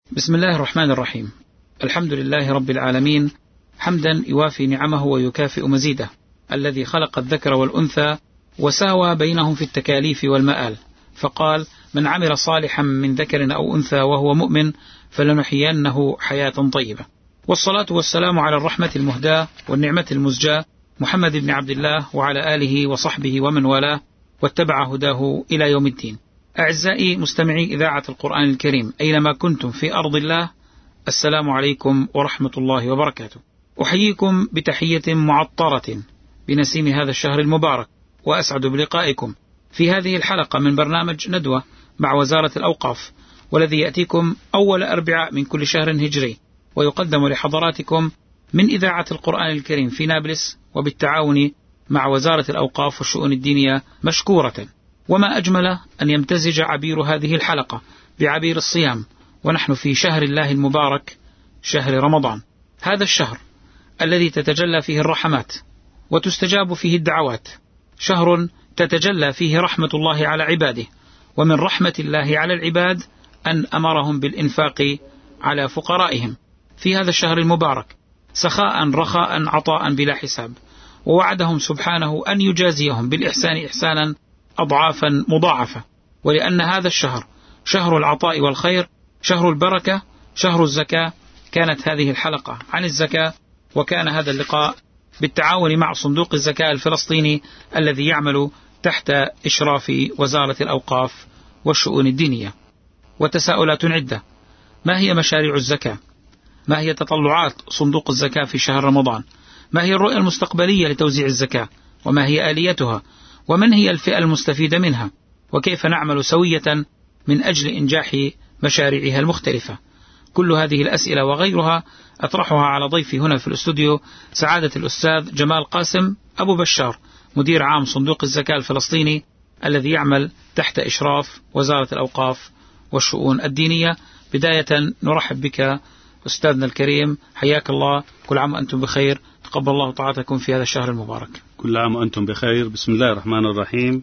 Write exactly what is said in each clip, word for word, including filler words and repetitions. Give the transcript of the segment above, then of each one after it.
بسم الله الرحمن الرحيم. الحمد لله رب العالمين، حمدا يوافي نعمه ويكافئ مزيده، الذي خلق الذكر والأنثى وساوى بينهم في التكاليف والمآل، فقال: من عمل صالحا من ذكر أو أنثى وهو مؤمن فلنحيينه حياة طيبة. والصلاة والسلام على الرحمة المهداة والنعمة المزجاة محمد بن عبد الله وعلى آله وصحبه ومن والاه واتبع هداه إلى يوم الدين. أعزائي مستمعي إذاعة القرآن الكريم أينما كنتم في أرض الله، السلام عليكم ورحمة الله وبركاته. أحييكم بتحية معطرة بنسيم هذا الشهر المبارك، وأسعد بلقائكم في هذه الحلقة من برنامج ندوة مع وزارة الأوقاف، والذي يأتيكم أول أربعاء من كل شهر هجري، ويقدم لحضراتكم من إذاعة القرآن الكريم في نابلس وبالتعاون مع وزارة الأوقاف والشؤون الدينية مشكورة. وما أجمل أن يمتزج عبير هذه الحلقة بعبير الصيام، ونحن في شهر الله المبارك شهر رمضان، هذا الشهر الذي تتجلى فيه الرحمات وتستجاب فيه الدعوات، شهر تتجلى فيه رحمة الله على عباده، ومن رحمة الله على العباد أن أمرهم بالإنفاق على فقرائهم في هذا الشهر المبارك سخاء رخاء عطاء بلا حساب، ووعدهم سبحانه أن يجازيهم بالإحسان إحسانا أضعافا مضاعفة. ولأن هذا الشهر شهر العطاء والخير، شهر البركة، شهر الزكاة، كانت هذه الحلقة عن الزكاة، وكان هذا اللقاء بالتعاون مع صندوق الزكاة الفلسطيني الذي يعمل تحت إشراف وزارة الأوقاف والشؤون الدينية. وتساؤلات عدة: ما هي مشاريع الزكاة؟ ما هي تطلعات صندوق الزكاة في شهر رمضان؟ ما هي الرؤية المستقبلية لتوزيع الزكاة؟ وما هي آليتها؟ ومن هي الفئة المستفيدة منها؟ وكيف نعمل سوية من أجل إنجاح مشاريعها المختلفة؟ كل هذه الأسئلة وغيرها أطرحها على ضيفي هنا في الاستوديو، سعادة الأستاذ جمال قاسم أبو بشار، مدير عام صندوق الزكاة الفلسطيني الذي يعمل تحت إشراف وزارة الأوقاف والشؤون الدينية. بداية نرحب بك أستاذنا الكريم، حياك الله، كل عام وأنتم بخير، تقبل الله طاعتكم في هذا الشهر المبارك. كل عام وأنتم بخير. بسم الله الرحمن الرحيم.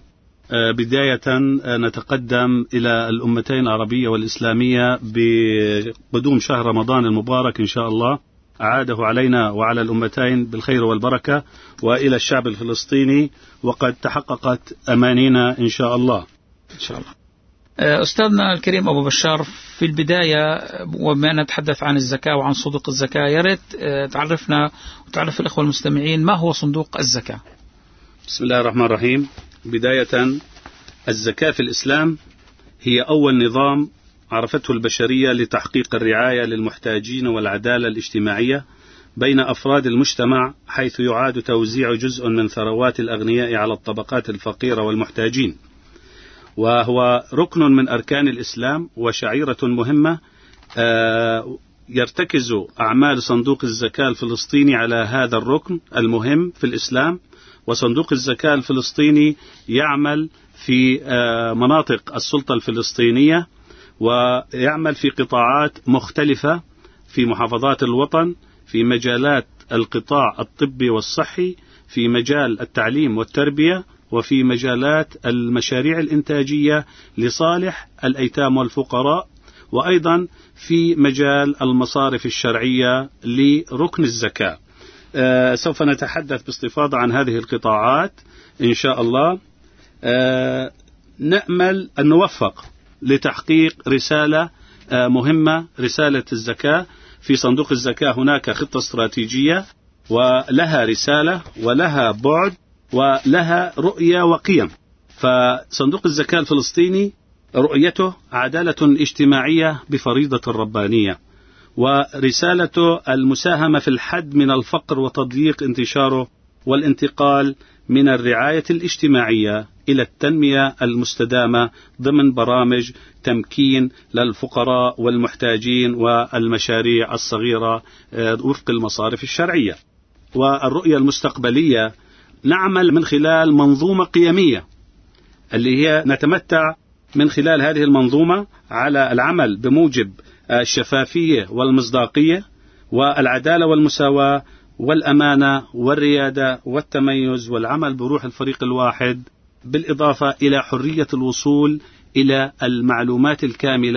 بداية نتقدم إلى الأمتين العربية والإسلامية بقدوم شهر رمضان المبارك إن شاء الله، أعاده علينا وعلى الأمتين بالخير والبركة، وإلى الشعب الفلسطيني، وقد تحققت أمانينا إن شاء الله. إن شاء الله. أستاذنا الكريم أبو بشار، في البداية وما نتحدث عن الزكاة وعن صندوق الزكاة، يا ريت تعرفنا وتعرف الإخوة المستمعين ما هو صندوق الزكاة. بسم الله الرحمن الرحيم. بداية، الزكاة في الإسلام هي أول نظام عرفته البشرية لتحقيق الرعاية للمحتاجين والعدالة الاجتماعية بين أفراد المجتمع، حيث يعاد توزيع جزء من ثروات الأغنياء على الطبقات الفقيرة والمحتاجين، وهو ركن من أركان الإسلام وشعيرة مهمة. يرتكز أعمال صندوق الزكاة الفلسطيني على هذا الركن المهم في الإسلام. وصندوق الزكاة الفلسطيني يعمل في مناطق السلطة الفلسطينية، ويعمل في قطاعات مختلفة في محافظات الوطن، في مجالات القطاع الطبي والصحي، في مجال التعليم والتربية، وفي مجالات المشاريع الإنتاجية لصالح الأيتام والفقراء، وأيضا في مجال المصارف الشرعية لركن الزكاة. آه سوف نتحدث باستفاضة عن هذه القطاعات إن شاء الله. آه نأمل أن نوفق لتحقيق رسالة آه مهمة، رسالة الزكاة. في صندوق الزكاة هناك خطة استراتيجية، ولها رسالة ولها بعد ولها رؤية وقيم. فصندوق الزكاة الفلسطيني رؤيته عدالة اجتماعية بفريضة الربانية، ورسالته المساهمة في الحد من الفقر وتضييق انتشاره، والانتقال من الرعاية الاجتماعية إلى التنمية المستدامة ضمن برامج تمكين للفقراء والمحتاجين والمشاريع الصغيرة وفق المصارف الشرعية. والرؤية المستقبلية نعمل من خلال منظومة قيمية، اللي هي نتمتع من خلال هذه المنظومة على العمل بموجب الشفافية والمصداقية والعدالة والمساواة والأمانة والريادة والتميز والعمل بروح الفريق الواحد، بالإضافة إلى حرية الوصول إلى المعلومات الكاملة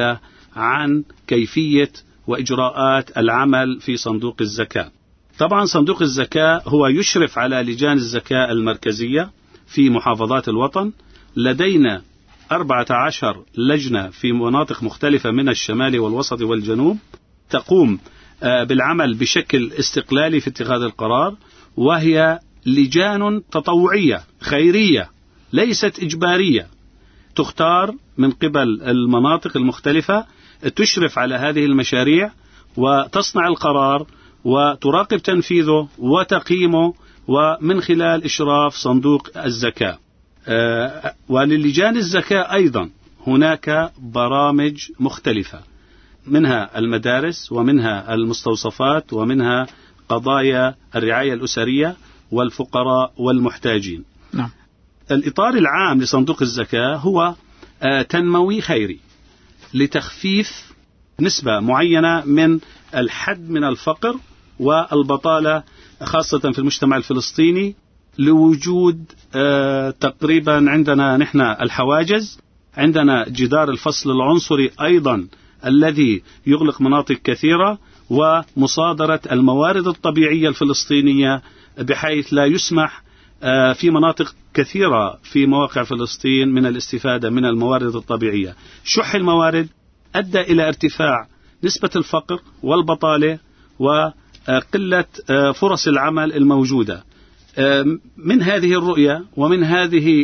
عن كيفية وإجراءات العمل في صندوق الزكاة. طبعا صندوق الزكاة هو يشرف على لجان الزكاة المركزية في محافظات الوطن. لدينا أربعة عشر لجنة في مناطق مختلفة من الشمال والوسط والجنوب تقوم بالعمل بشكل استقلالي في اتخاذ القرار، وهي لجان تطوعية خيرية ليست إجبارية، تختار من قبل المناطق المختلفة، تشرف على هذه المشاريع وتصنع القرار وتراقب تنفيذه وتقييمه، ومن خلال إشراف صندوق الزكاة. أه وللجان الزكاة أيضا هناك برامج مختلفة، منها المدارس ومنها المستوصفات ومنها قضايا الرعاية الأسرية والفقراء والمحتاجين. نعم. الإطار العام لصندوق الزكاة هو أه تنموي خيري لتخفيف نسبة معينة من الحد من الفقر والبطالة خاصة في المجتمع الفلسطيني، لوجود آه تقريبا عندنا نحن الحواجز، عندنا جدار الفصل العنصري أيضا الذي يغلق مناطق كثيرة، ومصادرة الموارد الطبيعية الفلسطينية بحيث لا يسمح آه في مناطق كثيرة في مواقع فلسطين من الاستفادة من الموارد الطبيعية. شح الموارد أدى إلى ارتفاع نسبة الفقر والبطالة وقلة فرص العمل الموجودة. من هذه الرؤية ومن هذه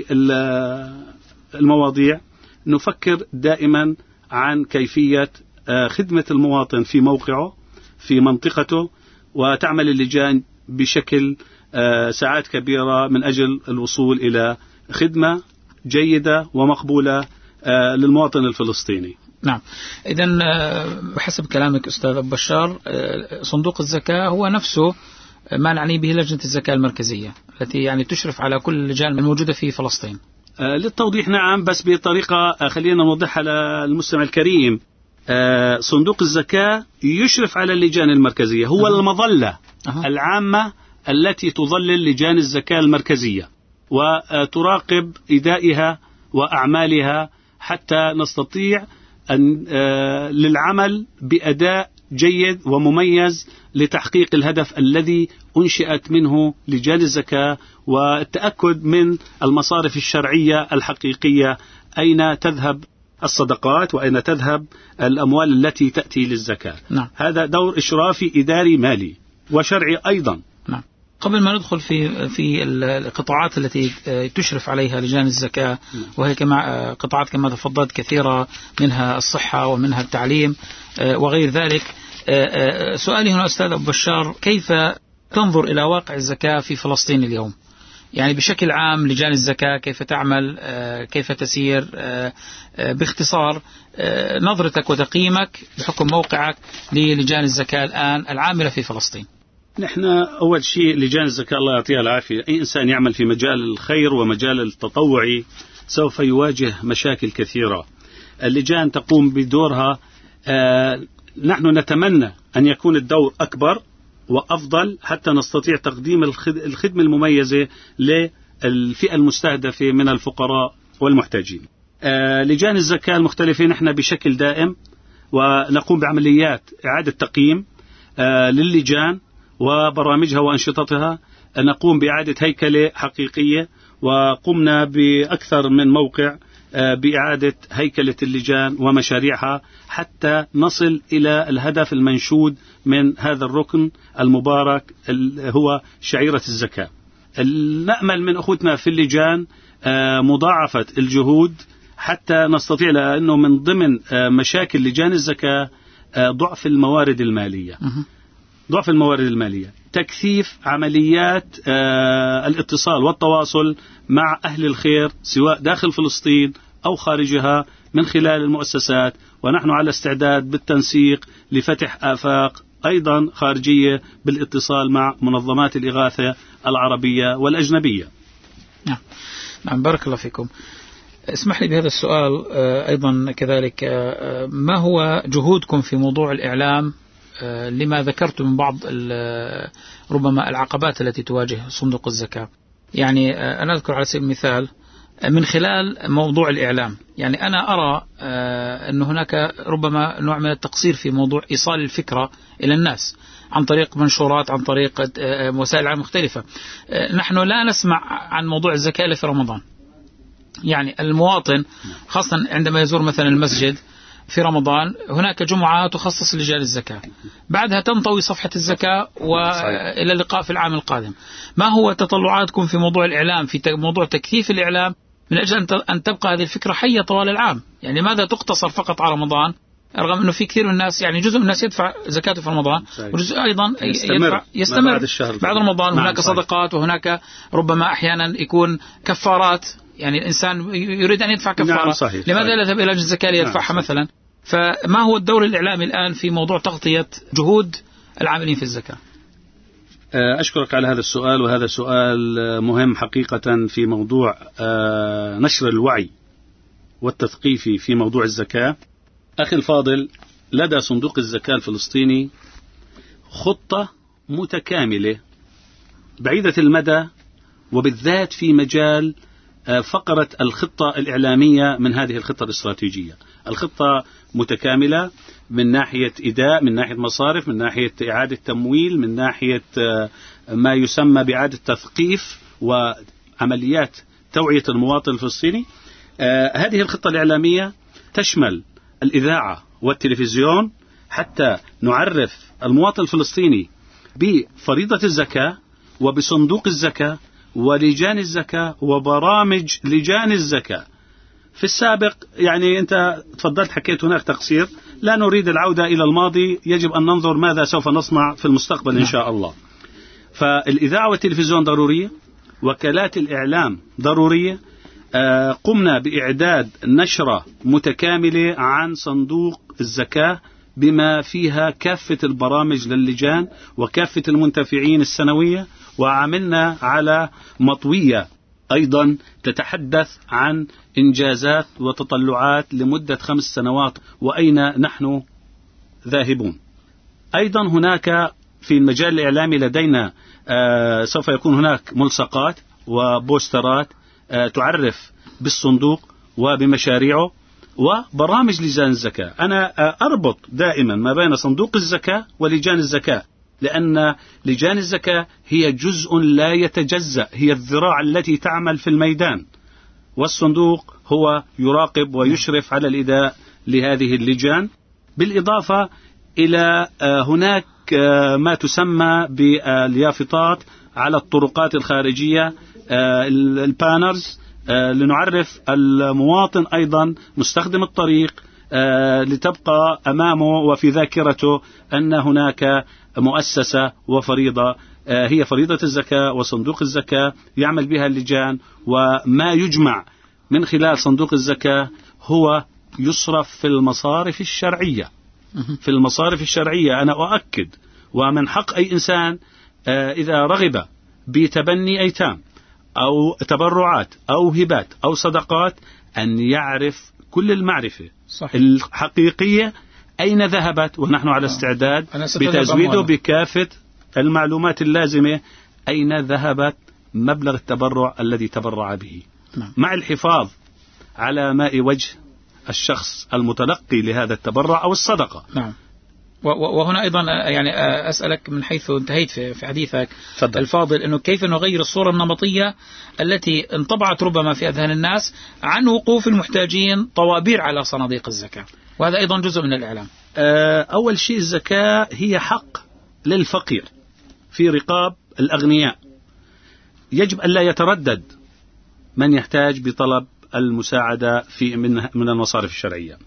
المواضيع نفكر دائما عن كيفية خدمة المواطن في موقعه في منطقته، وتعمل اللجان بشكل ساعات كبيرة من أجل الوصول إلى خدمة جيدة ومقبولة للمواطن الفلسطيني. نعم. إذن بحسب كلامك أستاذ أبو بشار، صندوق الزكاة هو نفسه ما نعني به لجنة الزكاة المركزية التي يعني تشرف على كل اللجان الموجودة في فلسطين. للتوضيح نعم، بس بطريقة خلينا نوضحها للمستمع الكريم. صندوق الزكاة يشرف على اللجان المركزية، هو أه. المظلة أه. العامة التي تظلل لجان الزكاة المركزية وتراقب إدائها وأعمالها حتى نستطيع أن للعمل بأداء جيد ومميز لتحقيق الهدف الذي أنشئت منه لجان الزكاة، والتأكد من المصارف الشرعية الحقيقية أين تذهب الصدقات وأين تذهب الأموال التي تأتي للزكاة. نعم. هذا دور إشرافي إداري مالي وشرعي أيضا. نعم. قبل ما ندخل في في القطاعات التي تشرف عليها لجان الزكاة، وهي كما قطاعات كما تفضلت كثيرة، منها الصحة ومنها التعليم وغير ذلك، سؤالي هنا أستاذ أبو بشار، كيف تنظر إلى واقع الزكاة في فلسطين اليوم؟ يعني بشكل عام لجان الزكاة كيف تعمل، كيف تسير، باختصار نظرتك وتقييمك بحكم موقعك للجان الزكاة الآن العاملة في فلسطين. نحن أول شيء لجان الزكاة الله يعطيها العافية، أي إنسان يعمل في مجال الخير ومجال التطوعي سوف يواجه مشاكل كثيرة. اللجان تقوم بدورها، آه نحن نتمنى أن يكون الدور أكبر وأفضل حتى نستطيع تقديم الخدمة المميزة للفئة المستهدفة من الفقراء والمحتاجين. آه لجان الزكاة المختلفة نحن بشكل دائم ونقوم بعمليات إعادة تقييم آه للجان وبرامجها وأنشطتها، نقوم بإعادة هيكلة حقيقية، وقمنا بأكثر من موقع بإعادة هيكلة اللجان ومشاريعها حتى نصل إلى الهدف المنشود من هذا الركن المبارك هو شعيرة الزكاة. نأمل من أخوتنا في اللجان مضاعفة الجهود حتى نستطيع، لأنه من ضمن مشاكل لجان الزكاة ضعف الموارد المالية ضعف الموارد المالية تكثيف عمليات آه الاتصال والتواصل مع أهل الخير سواء داخل فلسطين أو خارجها من خلال المؤسسات، ونحن على استعداد بالتنسيق لفتح آفاق أيضا خارجية بالاتصال مع منظمات الإغاثة العربية والأجنبية. نعم. نعم بارك الله فيكم. اسمح لي بهذا السؤال آه أيضا كذلك، آه ما هو جهودكم في موضوع الإعلام لما ذكرت من بعض ربما العقبات التي تواجه صندوق الزكاة؟ يعني أنا أذكر على سبيل المثال من خلال موضوع الإعلام. يعني أنا أرى أن هناك ربما نوع من التقصير في موضوع إيصال الفكرة إلى الناس عن طريق منشورات، عن طريق وسائل الإعلام مختلفة. نحن لا نسمع عن موضوع الزكاة إلا في رمضان. يعني المواطن خاصة عندما يزور مثلا المسجد في رمضان، هناك جمعة تخصص لرجال الزكاة، بعدها تنطوي صفحة الزكاة وإلى اللقاء في العام القادم. ما هو تطلعاتكم في موضوع الإعلام، في موضوع تكثيف الإعلام من أجل أن تبقى هذه الفكرة حية طوال العام؟ يعني لماذا تقتصر فقط على رمضان، رغم أنه في كثير من الناس، يعني جزء من الناس يدفع زكاته في رمضان، وجزء أيضا يستمر, يستمر بعد, بعد رمضان. نعم، هناك صحيح. صدقات، وهناك ربما أحيانا يكون كفارات، يعني الإنسان يريد أن يدفع كفارة. نعم، صحيح. لماذا لا يذهب إلى الزكاة ليدفعها؟ نعم، مثلا. فما هو الدور الإعلامي الآن في موضوع تغطية جهود العاملين في الزكاة؟ أشكرك على هذا السؤال، وهذا سؤال مهم حقيقة في موضوع نشر الوعي والتثقيف في موضوع الزكاة. أخي الفاضل، لدى صندوق الزكاة الفلسطيني خطة متكاملة بعيدة المدى، وبالذات في مجال فقرة الخطة الإعلامية من هذه الخطة الاستراتيجية. الخطة متكاملة من ناحية إداء، من ناحية مصارف، من ناحية إعادة تمويل، من ناحية ما يسمى بإعادة تثقيف وعمليات توعية المواطن الفلسطيني. هذه الخطة الإعلامية تشمل الإذاعة والتلفزيون حتى نعرف المواطن الفلسطيني بفريضة الزكاة وبصندوق الزكاة ولجان الزكاة وبرامج لجان الزكاة. في السابق يعني أنت تفضلت حكيت هناك تقصير، لا نريد العودة إلى الماضي، يجب أن ننظر ماذا سوف نصنع في المستقبل إن شاء الله. فالإذاعة والتلفزيون ضرورية، وكالات الإعلام ضرورية. قمنا بإعداد نشرة متكاملة عن صندوق الزكاة بما فيها كافة البرامج للجان وكافة المنتفعين السنوية، وعملنا على مطوية أيضا تتحدث عن إنجازات وتطلعات لمدة خمس سنوات وأين نحن ذاهبون. أيضا هناك في المجال الإعلامي لدينا آه سوف يكون هناك ملصقات وبوسترات آه تعرف بالصندوق وبمشاريعه وبرامج لجان الزكاة. أنا آه أربط دائما ما بين صندوق الزكاة ولجان الزكاة، لأن لجان الزكاة هي جزء لا يتجزأ، هي الذراع التي تعمل في الميدان، والصندوق هو يراقب ويشرف على الإداء لهذه اللجان. بالإضافة إلى هناك ما تسمى باليافطات على الطرقات الخارجية، البانرز، لنعرف المواطن أيضا مستخدم الطريق لتبقى أمامه وفي ذاكرته أن هناك مؤسسة وفريضة هي فريضة الزكاة وصندوق الزكاة يعمل بها اللجان، وما يجمع من خلال صندوق الزكاة هو يصرف في المصارف الشرعية. في المصارف الشرعية أنا أؤكد، ومن حق أي إنسان إذا رغب بتبني أيتام أو تبرعات أو هبات أو صدقات أن يعرف كل المعرفة صحيح. الحقيقية أين ذهبت، ونحن على استعداد بتزويده بكافة المعلومات اللازمة أين ذهبت مبلغ التبرع الذي تبرع به، نعم. مع الحفاظ على ماء وجه الشخص المتلقي لهذا التبرع أو الصدقة. نعم. وهنا أيضا يعني أسألك من حيث انتهيت في حديثك فضل. الفاضل، أنه كيف نغير الصورة النمطية التي انطبعت ربما في أذهان الناس عن وقوف المحتاجين طوابير على صناديق الزكاة، وهذا أيضا جزء من الإعلام. أول شيء الزكاة هي حق للفقير في رقاب الأغنياء، يجب أن لا يتردد من يحتاج بطلب المساعدة في من من المصارف الشرعية.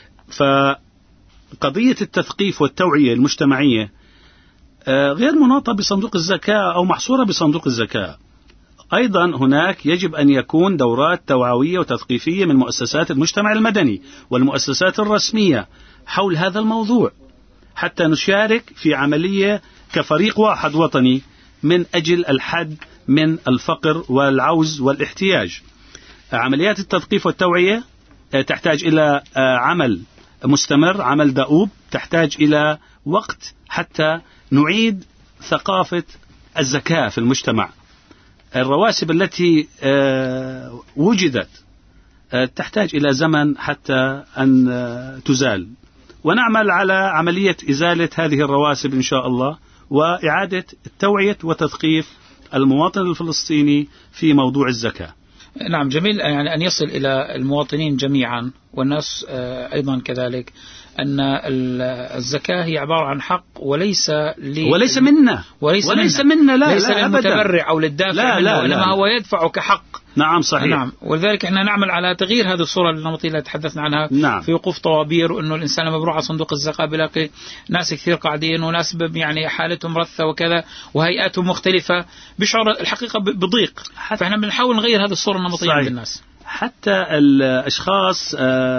فقضية التثقيف والتوعية المجتمعية غير مناطة بصندوق الزكاة أو محصورة بصندوق الزكاة. أيضا هناك يجب أن يكون دورات توعوية وتثقيفية من مؤسسات المجتمع المدني والمؤسسات الرسمية حول هذا الموضوع، حتى نشارك في عملية كفريق واحد وطني من أجل الحد من الفقر والعوز والاحتياج. عمليات التثقيف والتوعية تحتاج إلى عمل مستمر، عمل دؤوب، تحتاج إلى وقت حتى نعيد ثقافة الزكاة في المجتمع. الرواسب التي وجدت تحتاج إلى زمن حتى أن تزال، ونعمل على عملية إزالة هذه الرواسب إن شاء الله، وإعادة التوعية وتثقيف المواطن الفلسطيني في موضوع الزكاة. نعم، جميل يعني أن يصل إلى المواطنين جميعا والناس أيضا كذلك أن الزكاة هي عبارة عن حق وليس لي وليس منا وليس, وليس منا, منا لا ليس لا للمتبرع أو للدافع لا لا إنما لا هو يدفع كحق. نعم صحيح. نعم، ولذلك احنا نعمل على تغيير هذه الصورة النمطية اللي تحدثنا عنها. نعم. في وقوف طوابير، وإنه الإنسان لما بيروح على صندوق الزكاة بلاقي ناس كثير قاعدين وناس يعني حالتهم رثة وكذا وهيئاتهم مختلفة، بيشعر الحقيقة بضيق. فاحنا بنحاول نغير هذه الصورة النمطية عند الناس. حتى الأشخاص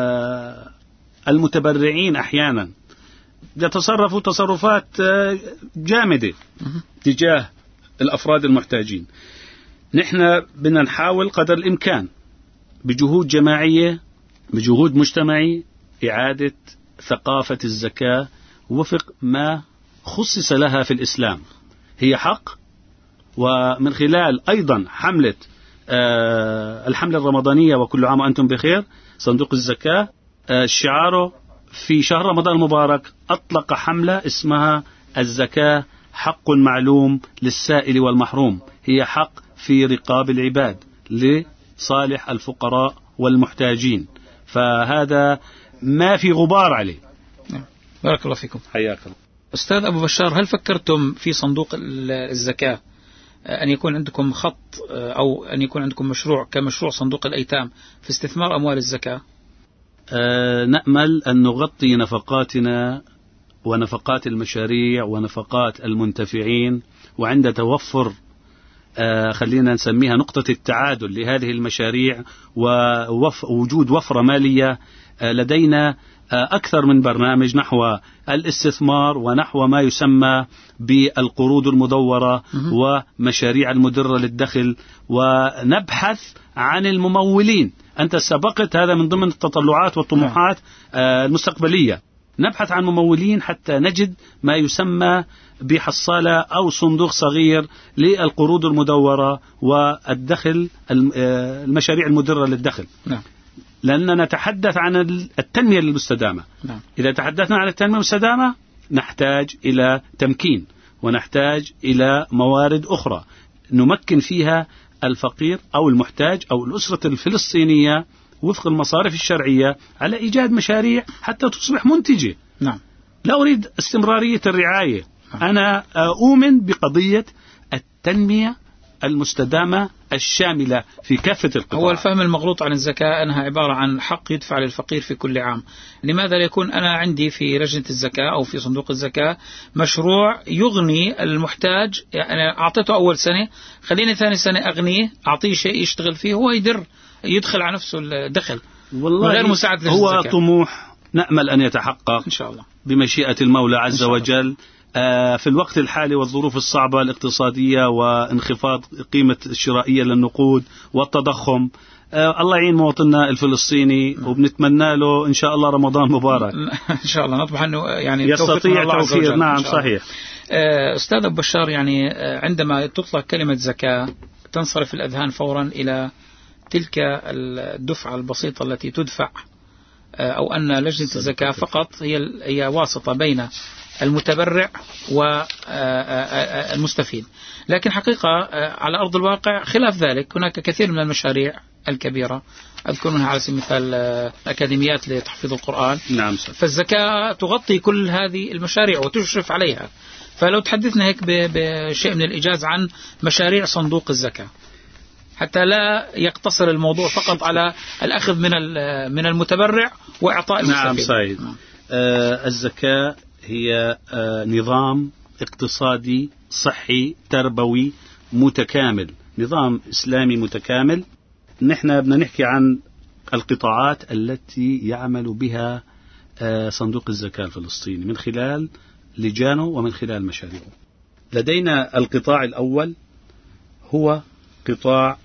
المتبرعين أحيانا يتصرفوا تصرفات جامدة تجاه الأفراد المحتاجين. نحن بدنا نحاول قدر الإمكان بجهود جماعية بجهود مجتمعي إعادة ثقافة الزكاة وفق ما خصص لها في الإسلام. هي حق، ومن خلال أيضا حملة آه الحملة الرمضانية وكل عام وأنتم بخير، صندوق الزكاة آه شعاره في شهر رمضان المبارك أطلق حملة اسمها الزكاة حق معلوم للسائل والمحروم، هي حق في رقاب العباد لصالح الفقراء والمحتاجين، فهذا ما في غبار عليه. بارك الله فيكم. حياك الله. أستاذ أبو بشار، هل فكرتم في صندوق الزكاة أن يكون عندكم خط أو أن يكون عندكم مشروع كمشروع صندوق الأيتام في استثمار أموال الزكاة؟ أه نأمل أن نغطي نفقاتنا ونفقات المشاريع ونفقات المنتفعين، وعند توفر آه خلينا نسميها نقطة التعادل لهذه المشاريع ووجود وفرة مالية، آه لدينا آه أكثر من برنامج نحو الاستثمار ونحو ما يسمى بالقروض المدورة ومشاريع المدرة للدخل، ونبحث عن الممولين. أنت سبقت هذا من ضمن التطلعات والطموحات آه المستقبلية، نبحث عن ممولين حتى نجد ما يسمى بحصالة أو صندوق صغير للقروض المدورة والدخل المشاريع المدرة للدخل. نعم. لأننا نتحدث عن التنمية المستدامة. نعم. إذا تحدثنا عن التنمية المستدامة نحتاج إلى تمكين ونحتاج إلى موارد أخرى نمكن فيها الفقير أو المحتاج أو الأسرة الفلسطينية وفق المصارف الشرعية على إيجاد مشاريع حتى تصبح منتجة. نعم. لا أريد استمرارية الرعاية. نعم. أنا أؤمن بقضية التنمية المستدامة الشاملة في كافة القطاع. هو الفهم المغلوط عن الزكاة أنها عبارة عن حق يدفع للفقير في كل عام. لماذا لا يكون أنا عندي في لجنة الزكاة أو في صندوق الزكاة مشروع يغني المحتاج؟ يعني أعطيته أول سنة، خليني ثاني سنة أغنيه، أعطيه شيء يشتغل فيه، هو يدر يدخل على نفسه الدخل والله غير مساعدة هو الزكاة. طموح نأمل أن يتحقق إن شاء الله بمشيئة المولى عز وجل. آه في الوقت الحالي والظروف الصعبة الاقتصادية وانخفاض قيمة الشرائية للنقود والتضخم، آه الله يعين مواطننا الفلسطيني، وبنتمنى له إن شاء الله رمضان مبارك. إن شاء الله نطمح أنه يعني يستطيع توفير. نعم صحيح. آه أستاذ أبو بشار، يعني آه عندما تطلق كلمة زكاة تنصرف الأذهان فورا إلى تلك الدفعة البسيطة التي تدفع، أو أن لجنة الزكاة فقط هي هي واسطة بين المتبرع والمستفيد. لكن حقيقة على أرض الواقع خلاف ذلك، هناك كثير من المشاريع الكبيرة، أذكر منها على سبيل المثال أكاديميات لتحفيظ القرآن. نعم صح. فالزكاة تغطي كل هذه المشاريع وتشرف عليها. فلو تحدثنا هيك بشيء من الإيجاز عن مشاريع صندوق الزكاة حتى لا يقتصر الموضوع فقط على الأخذ من من المتبرع وإعطاء المستفيد. نعم صحيح. آه الزكاة هي آه نظام اقتصادي صحي تربوي متكامل، نظام إسلامي متكامل. نحن بدنا نحكي عن القطاعات التي يعمل بها آه صندوق الزكاة الفلسطيني من خلال لجانه ومن خلال مشاريعه. لدينا القطاع الأول هو قطاع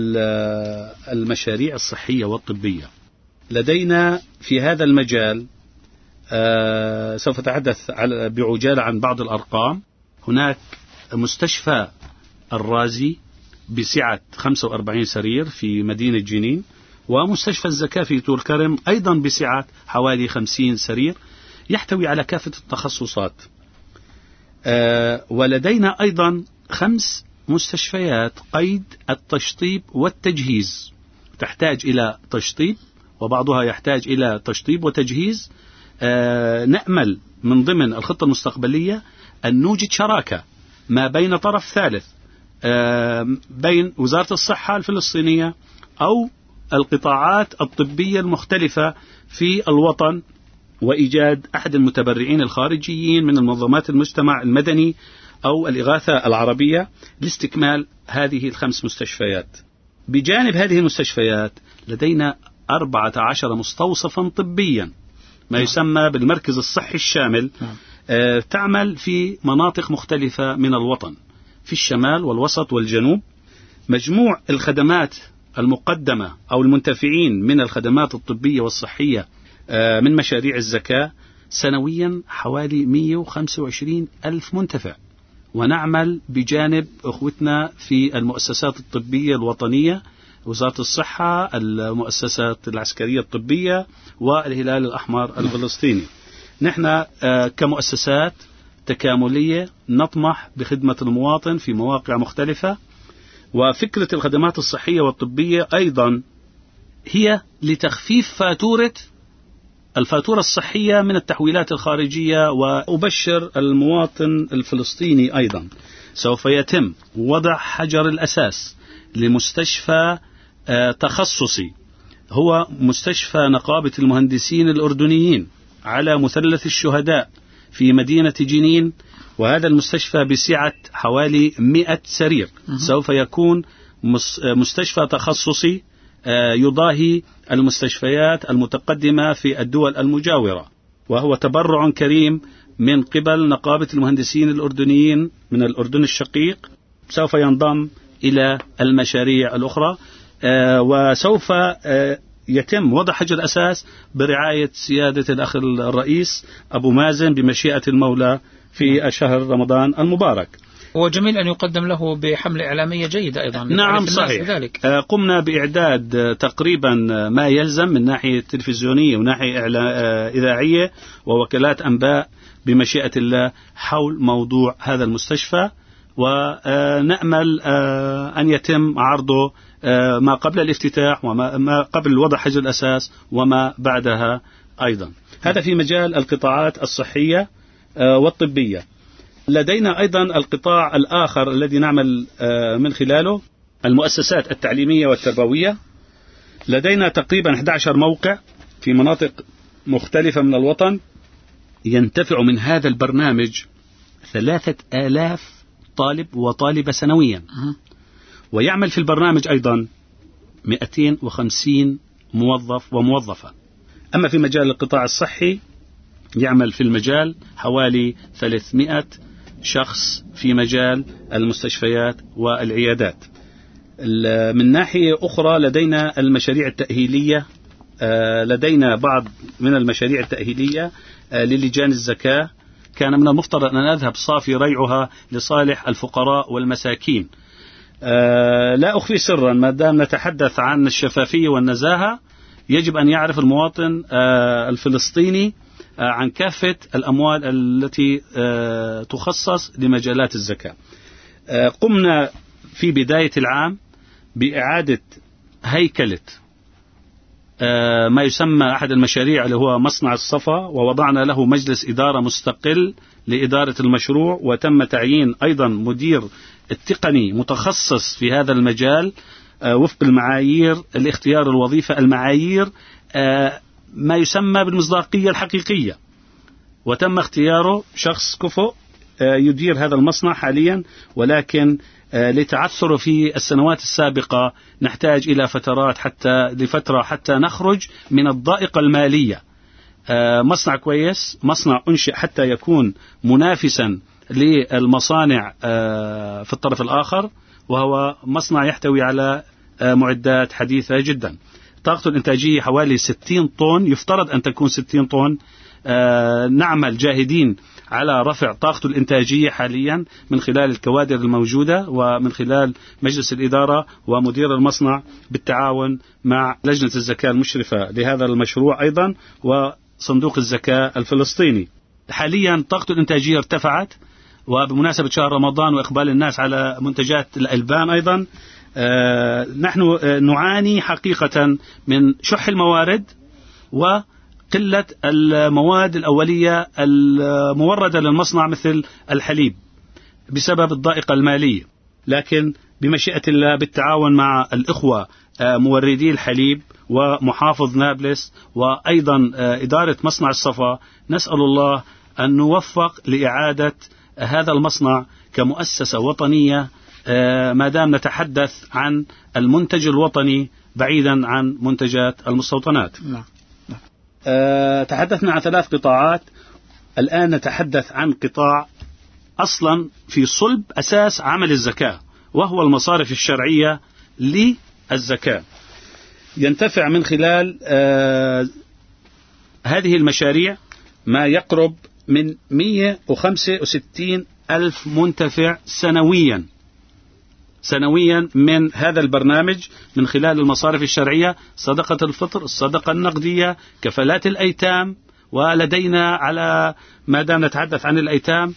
المشاريع الصحية والطبية. لدينا في هذا المجال آه سوف أتحدث بعجالة عن بعض الأرقام. هناك مستشفى الرازي بسعة خمسة وأربعين سرير في مدينة جنين، ومستشفى الزكاة في طول كرم أيضا بسعة حوالي خمسين سرير، يحتوي على كافة التخصصات. أه ولدينا أيضا خمس مستشفيات قيد التشطيب والتجهيز، تحتاج إلى تشطيب وبعضها يحتاج إلى تشطيب وتجهيز. أه نأمل من ضمن الخطة المستقبلية أن نوجد شراكة ما بين طرف ثالث أه بين وزارة الصحة الفلسطينية أو القطاعات الطبية المختلفة في الوطن، وإيجاد أحد المتبرعين الخارجيين من المنظمات المجتمع المدني أو الإغاثة العربية لاستكمال هذه الخمس مستشفيات. بجانب هذه المستشفيات لدينا أربعة عشر مستوصفا طبيا، ما يسمى بالمركز الصحي الشامل، تعمل في مناطق مختلفة من الوطن في الشمال والوسط والجنوب. مجموع الخدمات المقدمة أو المنتفعين من الخدمات الطبية والصحية من مشاريع الزكاة سنويا حوالي مئة وخمسة وعشرين ألف منتفع. ونعمل بجانب أخوتنا في المؤسسات الطبية الوطنية، وزارة الصحة، المؤسسات العسكرية الطبية، والهلال الأحمر الفلسطيني. نحن كمؤسسات تكاملية نطمح بخدمة المواطن في مواقع مختلفة، وفكرة الخدمات الصحية والطبية أيضا هي لتخفيف فاتورة الفاتورة الصحية من التحويلات الخارجية. وأبشر المواطن الفلسطيني أيضا سوف يتم وضع حجر الأساس لمستشفى تخصصي، هو مستشفى نقابة المهندسين الأردنيين على مثلث الشهداء في مدينة جنين، وهذا المستشفى بسعة حوالي مئة سرير سوف يكون مستشفى تخصصي يضاهي المستشفيات المتقدمة في الدول المجاورة، وهو تبرع كريم من قبل نقابة المهندسين الأردنيين من الأردن الشقيق، سوف ينضم إلى المشاريع الأخرى. وسوف يتم وضع حجر الأساس برعاية سيادة الأخ الرئيس أبو مازن بمشيئة المولى في شهر رمضان المبارك. وجميل أن يقدم له بحملة إعلامية جيدة أيضا. نعم صحيح. قمنا بإعداد تقريبا ما يلزم من ناحية تلفزيونية وناحية إذاعية ووكالات أنباء بمشيئة الله حول موضوع هذا المستشفى، ونأمل أن يتم عرضه ما قبل الافتتاح وما قبل وضع حجر الأساس وما بعدها أيضا. هذا في مجال القطاعات الصحية والطبية. لدينا أيضا القطاع الآخر الذي نعمل من خلاله المؤسسات التعليمية والتربوية. لدينا تقريبا أحد عشر موقع في مناطق مختلفة من الوطن، ينتفع من هذا البرنامج ثلاثة آلاف طالب وطالبة سنويا، ويعمل في البرنامج أيضا مئتين وخمسين موظف وموظفة. أما في مجال القطاع الصحي يعمل في المجال حوالي ثلاثمئة شخص في مجال المستشفيات والعيادات. من ناحية أخرى لدينا المشاريع التأهيلية، لدينا بعض من المشاريع التأهيلية للجان الزكاة كان من المفترض أن نذهب صافي ريعها لصالح الفقراء والمساكين. لا أخفي سرا، ما دام نتحدث عن الشفافية والنزاهة يجب أن يعرف المواطن الفلسطيني عن كافة الأموال التي تخصص لمجالات الزكاة. قمنا في بداية العام بإعادة هيكلة ما يسمى أحد المشاريع اللي هو مصنع الصفا، ووضعنا له مجلس إدارة مستقل لإدارة المشروع، وتم تعيين أيضا مدير التقني متخصص في هذا المجال وفق المعايير الاختيار الوظيفة، المعايير ما يسمى بالمصداقية الحقيقية، وتم اختياره شخص كفؤ يدير هذا المصنع حاليا، ولكن لتعثره في السنوات السابقة نحتاج إلى فترات حتى لفترة حتى نخرج من الضائقة المالية. مصنع كويس، مصنع أنشئ حتى يكون منافسا للمصانع في الطرف الآخر، وهو مصنع يحتوي على معدات حديثة جدا. طاقته الإنتاجية حوالي ستين طن، يفترض أن تكون ستين طن. نعمل جاهدين على رفع طاقته الإنتاجية حاليا من خلال الكوادر الموجودة ومن خلال مجلس الإدارة ومدير المصنع بالتعاون مع لجنة الزكاة المشرفة لهذا المشروع أيضا وصندوق الزكاة الفلسطيني. حاليا طاقته الإنتاجية ارتفعت، وبمناسبة شهر رمضان وإقبال الناس على منتجات الألبان أيضا آه نحن نعاني حقيقة من شح الموارد وقلة المواد الأولية الموردة للمصنع مثل الحليب بسبب الضائقة المالية. لكن بمشيئة الله بالتعاون مع الإخوة آه موردي الحليب ومحافظ نابلس وأيضا آه إدارة مصنع الصفا نسأل الله أن نوفق لإعادة هذا المصنع كمؤسسة وطنية ما دام نتحدث عن المنتج الوطني بعيدا عن منتجات المستوطنات. نعم. أه تحدثنا عن ثلاث قطاعات، الآن نتحدث عن قطاع أصلا في صلب أساس عمل الزكاة وهو المصارف الشرعية للزكاة. ينتفع من خلال أه هذه المشاريع ما يقرب من مئة وخمسة وستين ألف منتفع سنويا سنويا من هذا البرنامج من خلال المصارف الشرعية، صدقة الفطر، الصدقة النقدية، كفالات الأيتام. ولدينا على ما دام نتحدث عن الأيتام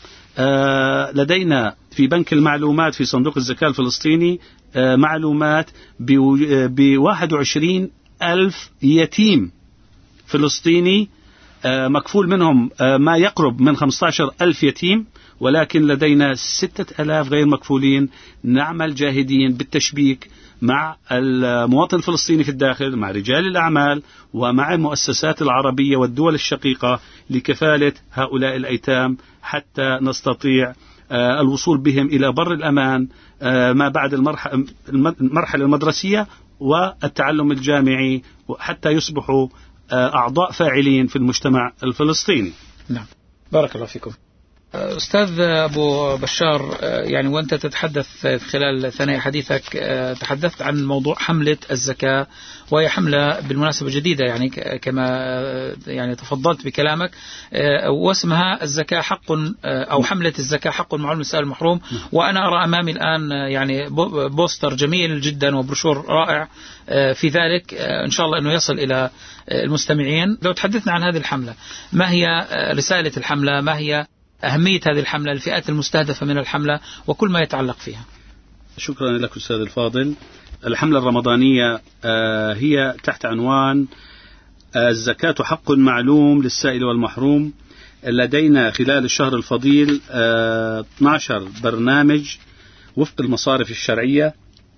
لدينا في بنك المعلومات في صندوق الزكاة الفلسطيني معلومات بواحد وعشرين ألف يتيم فلسطيني مكفول منهم ما يقرب من خمسة عشر ألف يتيم، ولكن لدينا ستة ألاف غير مكفولين. نعمل جاهدين بالتشبيك مع المواطن الفلسطيني في الداخل، مع رجال الأعمال ومع المؤسسات العربية والدول الشقيقة لكفالة هؤلاء الأيتام حتى نستطيع الوصول بهم إلى بر الأمان ما بعد المرحلة المدرسية والتعلم الجامعي حتى يصبحوا أعضاء فاعلين في المجتمع الفلسطيني. نعم، بارك الله فيكم. أستاذ أبو بشار، يعني وأنت تتحدث خلال ثنايا حديثك تحدثت عن موضوع حملة الزكاة، وهي حملة بالمناسبة جديدة يعني كما يعني تفضلت بكلامك، واسمها الزكاة حق أو حملة الزكاة حق معلوم للسائل المحروم. وأنا أرى أمامي الآن يعني بوستر جميل جدا وبروشور رائع في ذلك، إن شاء الله أنه يصل إلى المستمعين. لو تحدثنا عن هذه الحملة، ما هي رسالة الحملة، ما هي أهمية هذه الحملة، الفئات المستهدفة من الحملة وكل ما يتعلق فيها؟ شكرا لك أستاذ الفاضل. الحملة الرمضانية هي تحت عنوان الزكاة حق معلوم للسائل والمحروم. لدينا خلال الشهر الفضيل اثني عشر برنامج وفق المصارف الشرعية،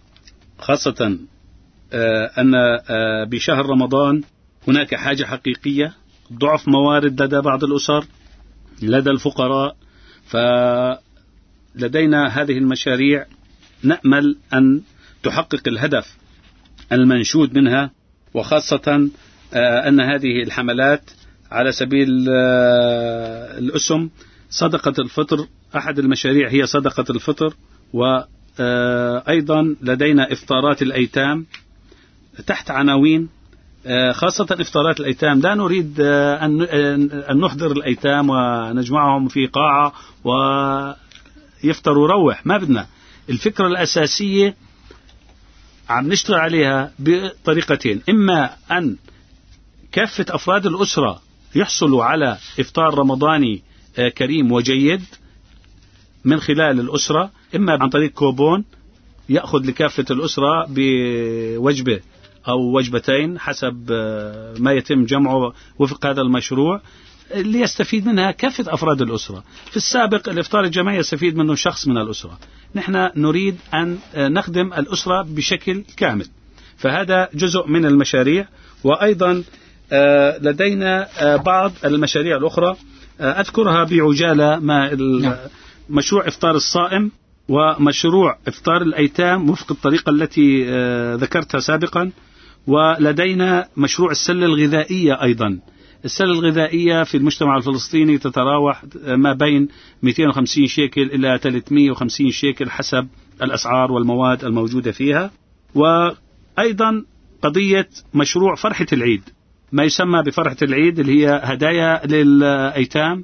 خاصة أن بشهر رمضان هناك حاجة حقيقية، ضعف موارد لدى بعض الأسر، لدى الفقراء. فلدينا هذه المشاريع نأمل أن تحقق الهدف المنشود منها، وخاصة أن هذه الحملات على سبيل الأسم صدقة الفطر، أحد المشاريع هي صدقة الفطر، وأيضا لدينا إفطارات الأيتام تحت عناوين، خاصة إفطارات الأيتام. لا نريد أن نحضر الأيتام ونجمعهم في قاعة ويفطروا روح، ما بدنا. الفكرة الأساسية عم نشتغل عليها بطريقتين، إما أن كافة أفراد الأسرة يحصلوا على إفطار رمضاني كريم وجيد من خلال الأسرة، إما عن طريق كوبون يأخذ لكافة الأسرة بوجبة أو وجبتين حسب ما يتم جمعه وفق هذا المشروع اللي يستفيد منها كافة أفراد الأسرة. في السابق الإفطار الجماعي يستفيد منه شخص من الأسرة، نحن نريد أن نخدم الأسرة بشكل كامل، فهذا جزء من المشاريع. وأيضا لدينا بعض المشاريع الأخرى أذكرها بعجالة، ما مشروع إفطار الصائم ومشروع إفطار الأيتام وفق الطريقة التي ذكرتها سابقا. ولدينا مشروع السلة الغذائية أيضا. السلة الغذائية في المجتمع الفلسطيني تتراوح ما بين مئتين وخمسين شيكل إلى ثلاثمئة وخمسين شيكل حسب الأسعار والمواد الموجودة فيها. وأيضا قضية مشروع فرحة العيد، ما يسمى بفرحة العيد اللي هي هدايا للأيتام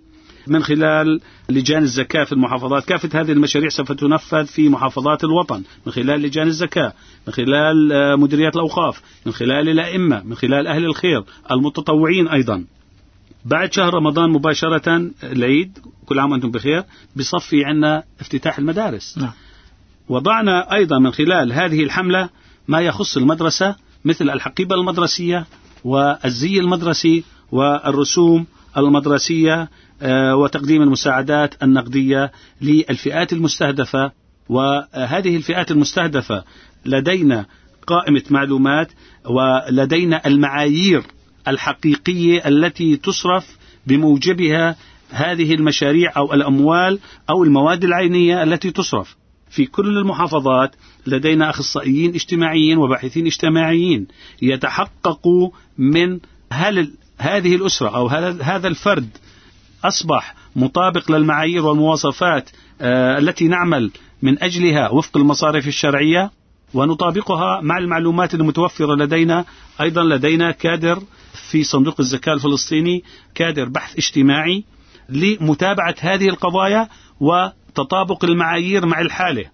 من خلال لجان الزكاة في المحافظات. كافة هذه المشاريع سوف تنفذ في محافظات الوطن من خلال لجان الزكاة، من خلال مديريات الأوقاف، من خلال الأئمة، من خلال أهل الخير المتطوعين. أيضا بعد شهر رمضان مباشرة العيد، كل عام وأنتم بخير، بصفي عنا افتتاح المدارس. نعم. وضعنا أيضا من خلال هذه الحملة ما يخص المدرسة، مثل الحقيبة المدرسية والزي المدرسي والرسوم المدرسية وتقديم المساعدات النقدية للفئات المستهدفة. وهذه الفئات المستهدفة لدينا قائمة معلومات ولدينا المعايير الحقيقية التي تصرف بموجبها هذه المشاريع أو الأموال أو المواد العينية التي تصرف. في كل المحافظات لدينا أخصائيين اجتماعيين وباحثين اجتماعيين يتحققوا من هل هذه الأسرة أو هذا الفرد أصبح مطابق للمعايير والمواصفات التي نعمل من أجلها وفق المصارف الشرعية، ونطابقها مع المعلومات المتوفرة لدينا. أيضا لدينا كادر في صندوق الزكاة الفلسطيني، كادر بحث اجتماعي لمتابعة هذه القضايا وتطابق المعايير مع الحالة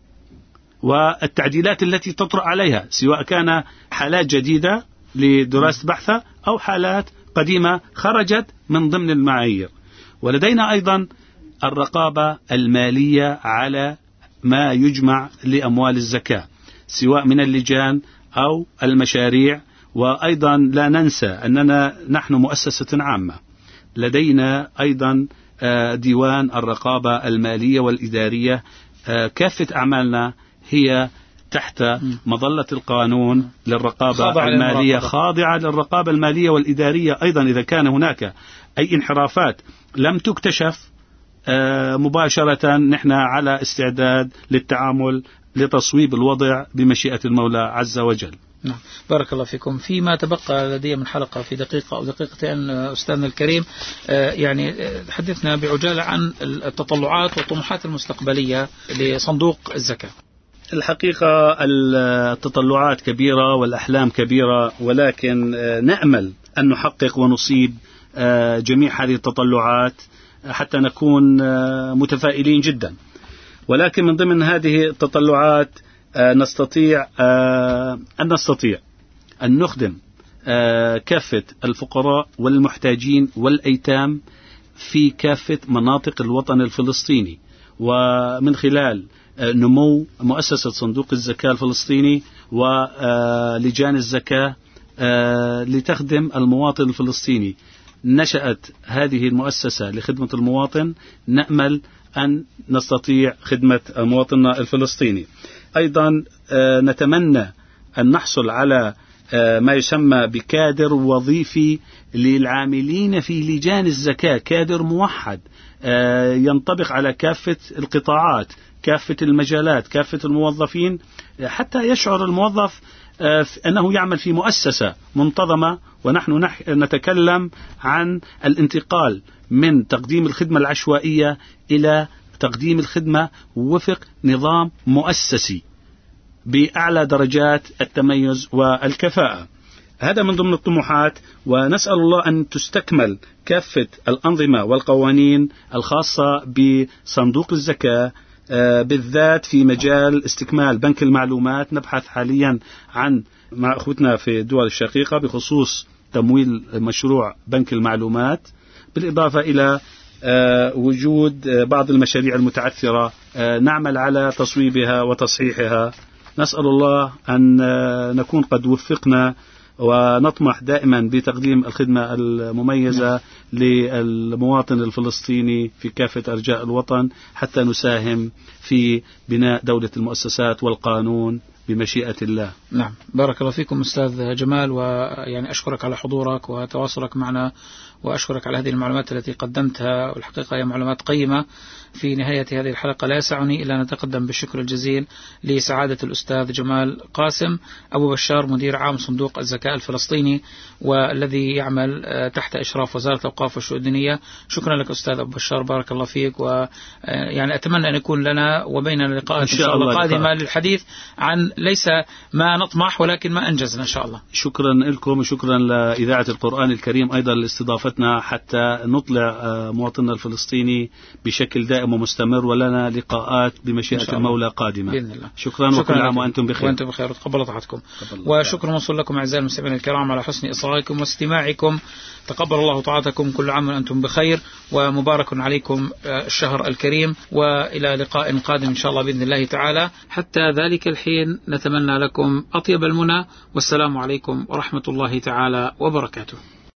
والتعديلات التي تطرأ عليها، سواء كان حالات جديدة لدراسة بحثها أو حالات قديمة خرجت من ضمن المعايير. ولدينا أيضا الرقابة المالية على ما يجمع لأموال الزكاة، سواء من اللجان أو المشاريع. وأيضا لا ننسى أننا نحن مؤسسة عامة، لدينا أيضا ديوان الرقابة المالية والإدارية. كافة أعمالنا هي تحت مظلة القانون للرقابة المالية، خاضعة للرقابة المالية والإدارية. أيضا إذا كان هناك أي انحرافات لم تكتشف مباشرة، نحن على استعداد للتعامل لتصويب الوضع بمشيئة المولى عز وجل. نعم، بارك الله فيكم. فيما تبقى لدي من حلقة في دقيقة أو دقيقتين أستاذنا الكريم، يعني حدثنا بعجالة عن التطلعات والطموحات المستقبلية لصندوق الزكاة. الحقيقة التطلعات كبيرة والأحلام كبيرة، ولكن نأمل أن نحقق ونصيب جميع هذه التطلعات حتى نكون متفائلين جدا. ولكن من ضمن هذه التطلعات نستطيع أن نستطيع أن نخدم كافة الفقراء والمحتاجين والأيتام في كافة مناطق الوطن الفلسطيني، ومن خلال نمو مؤسسة صندوق الزكاة الفلسطيني ولجان الزكاة لتخدم المواطن الفلسطيني. نشأت هذه المؤسسة لخدمة المواطن، نأمل أن نستطيع خدمة مواطننا الفلسطيني. أيضا نتمنى أن نحصل على ما يسمى بكادر وظيفي للعاملين في لجان الزكاة، كادر موحد ينطبق على كافة القطاعات، كافة المجالات، كافة الموظفين، حتى يشعر الموظف أنه يعمل في مؤسسة منتظمة. ونحن نتكلم عن الانتقال من تقديم الخدمة العشوائية إلى تقديم الخدمة وفق نظام مؤسسي بأعلى درجات التميز والكفاءة. هذا من ضمن الطموحات، ونسأل الله أن تستكمل كافة الأنظمة والقوانين الخاصة بصندوق الزكاة، بالذات في مجال استكمال بنك المعلومات. نبحث حاليا عن مع أخوتنا في الدول الشقيقة بخصوص تمويل مشروع بنك المعلومات، بالإضافة إلى وجود بعض المشاريع المتعثرة نعمل على تصويبها وتصحيحها. نسأل الله أن نكون قد وفقنا، ونطمح دائما بتقديم الخدمة المميزة للمواطن الفلسطيني في كافة أرجاء الوطن، حتى نساهم في بناء دولة المؤسسات والقانون بمشيئة الله. نعم، بارك الله فيكم أستاذ جمال، ويعني أشكرك على حضورك وتواصلك معنا، وأشكرك على هذه المعلومات التي قدمتها، والحقيقة هي معلومات قيمة في نهاية هذه الحلقة لا يسعني إلا أن أتقدم بالشكر الجزيل لسعادة الأستاذ جمال قاسم أبو بشار، مدير عام صندوق الزكاة الفلسطيني والذي يعمل تحت إشراف وزارة الأوقاف والشؤون الدينية. شكرا لك أستاذ أبو بشار، بارك الله فيك، ويعني أتمنى أن يكون لنا وبيننا لقاءات إن شاء الله قادمة للحديث عن ليس ما نطمح ولكن ما أنجزنا إن شاء الله. شكرا لكم وشكرا لإذاعة القرآن الكريم أيضا لاستضافتنا حتى نطلع مواطننا الفلسطيني بشكل دائم ومستمر، ولنا لقاءات بمشيئة المولى قادمة بإذن الله. شكرا, شكرا وكل عام وأنتم بخير. وأنتم بخير وتقبل طاعتكم. وشكرا موصول لكم أعزائي المستمعين الكرام على حسن إصغائكم واستماعكم. تقبل الله طاعتكم، كل عام وأنتم بخير ومبارك عليكم الشهر الكريم، وإلى لقاء قادم إن شاء الله بإذن الله تعالى. حتى ذلك الحين نتمنى لكم أطيب المنى، والسلام عليكم ورحمة الله تعالى وبركاته.